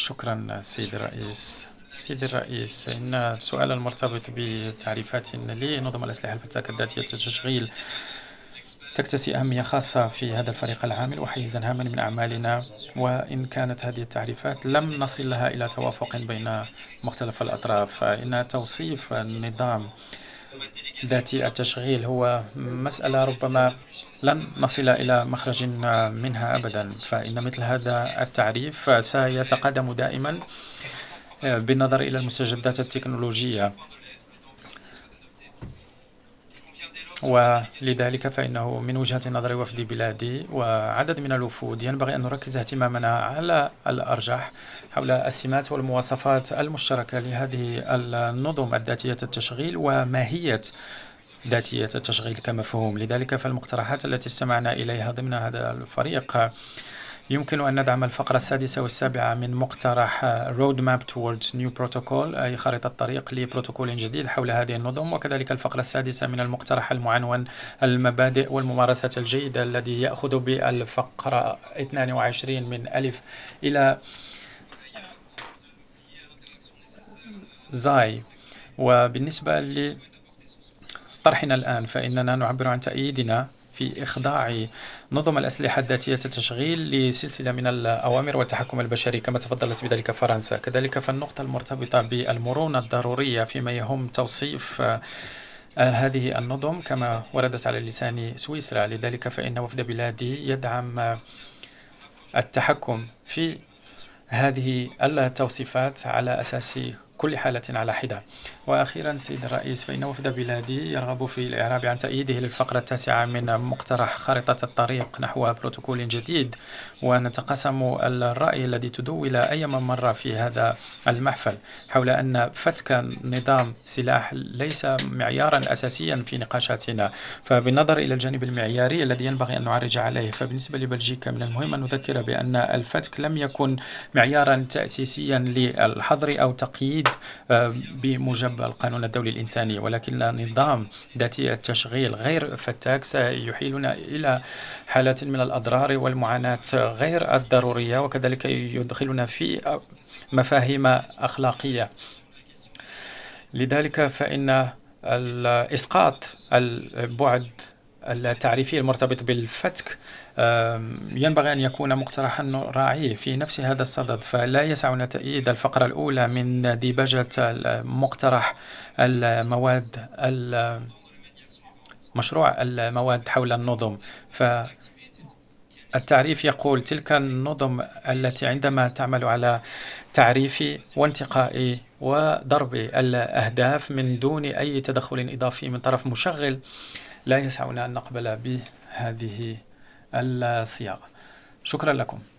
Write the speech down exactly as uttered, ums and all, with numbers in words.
شكرا سيد الرئيس. سيدي الرئيس، إن السؤال المرتبط بتعريفات لنظم الأسلحة الفتاكة ذاتية التشغيل تكتسي أهمية خاصة في هذا الفريق العامل وحيزا هاما من أعمالنا، وإن كانت هذه التعريفات لم نصل لها إلى توافق بين مختلف الأطراف. إن توصيف النظام ذاتي التشغيل هو مسألة ربما لن نصل إلى مخرج منها أبدا، فإن مثل هذا التعريف سيتقدم دائما بالنظر إلى المستجدات التكنولوجية، ولذلك فإنه من وجهة نظر وفد بلادي وعدد من الوفود ينبغي أن نركز اهتمامنا على الأرجح حول السمات والمواصفات المشتركة لهذه النظم الذاتية التشغيل وماهية ذاتية التشغيل كمفهوم. لذلك فالمقترحات التي استمعنا إليها ضمن هذا الفريق يمكن أن ندعم الفقرة السادسة والسابعة من مقترح Road Map Towards New Protocol، أي خارطة طريق لبروتوكول جديد حول هذه النظم، وكذلك الفقرة السادسة من المقترح المعنون المبادئ والممارسات الجيدة، الذي يأخذ بالفقرة اثنين وعشرين من ألف إلى زاي. وبالنسبة لطرحنا الآن فإننا نعبر عن تأييدنا في إخضاع نظم الأسلحة الذاتية التشغيل لسلسلة من الأوامر والتحكم البشري كما تفضلت بذلك فرنسا. كذلك فالنقطة المرتبطة بالمرونة الضرورية فيما يهم توصيف هذه النظم كما وردت على لسان سويسرا. لذلك فإن وفد بلادي يدعم التحكم في هذه التوصيفات على أساس كل حالة على حدة. وأخيرا سيد الرئيس، فإن وفد بلادي يرغب في الإعراب عن تأييده للفقرة التاسعة من مقترح خارطة الطريق نحو بروتوكول جديد، ونتقاسم الرأي الذي تدول أيما مرة في هذا المحفل حول أن فتك نظام سلاح ليس معيارا أساسيا في نقاشاتنا. فبالنظر إلى الجانب المعياري الذي ينبغي أن نعرج عليه، فبالنسبة لبلجيكا من المهم أن نذكر بأن الفتك لم يكن معيارا تأسيسيا للحظر أو تقييد بموجب القانون الدولي الإنساني، ولكن نظام ذاتي التشغيل غير فتاك سيحيلنا إلى حالة من الأضرار والمعاناة غير الضرورية، وكذلك يدخلنا في مفاهيم أخلاقية. لذلك فإن إسقاط البعد التعريفي المرتبط بالفتك ينبغي أن يكون مقترحا راعيه في نفس هذا الصدد، فلا يسعنا تأييد الفقرة الأولى من ديباجة مقترح المواد مشروع المواد حول النظم. فالتعريف يقول تلك النظم التي عندما تعمل على تعريف وانتقاء وضرب الأهداف من دون أي تدخل إضافي من طرف مشغل، لا يسعنا أن نقبل بهذه الصياغة. شكرا لكم.